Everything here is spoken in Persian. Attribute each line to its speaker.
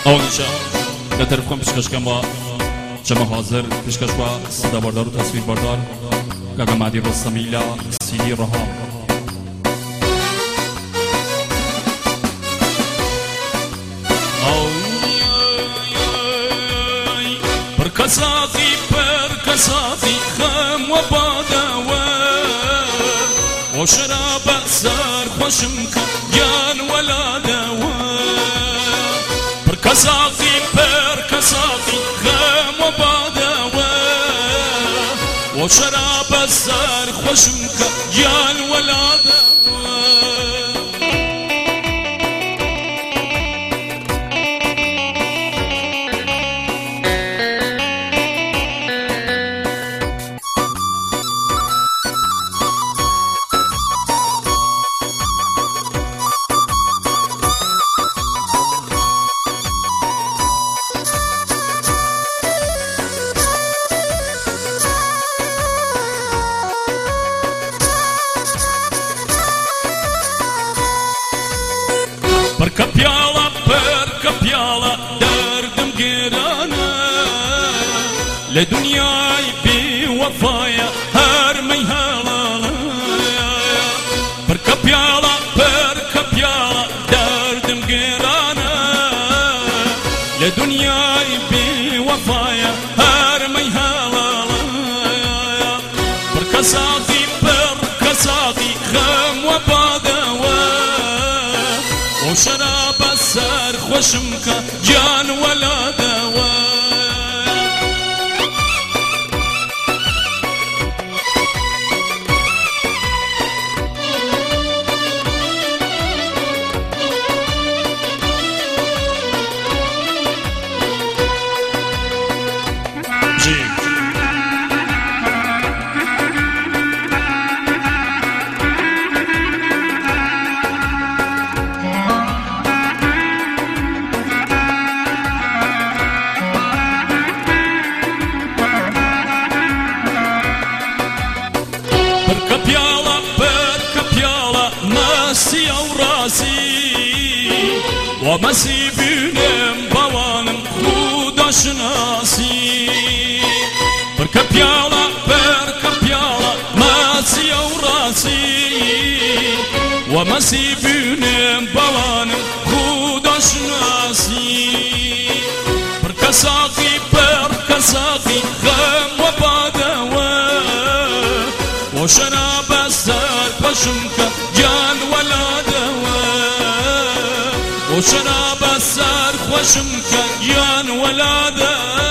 Speaker 1: آنجا به طرف کن پیشکش کن با جمع حاضر پیشکش با صدا بردار و تصویر بردار گاگا مهدی رستمیلا سیدی رها بركساقي خم وبادوا وشراب سار خوشمك جان ولا دوا بركساقي خم وبادوا وشراب سار خوشمك جان ولا دوا بركة بيالة دردم قرانا لدنياي بوفايا هرمي هلالا بركة بيالة دردم قرانا لدنياي بوفايا هرمي هلالا بركة ساقي خم وبادوا وشراب السار خوشمك جان ولا دوا ماسي وراسي ومسي بينم بوانم خودش ناسي بركة بيالة ماسي وراسي ومسي بينم بوانم خودش ناسي بركة ساقي غم وبادوا وشراب السار خوشمك جان ولا دوا وشراب السار خوشمك جان ولا دوا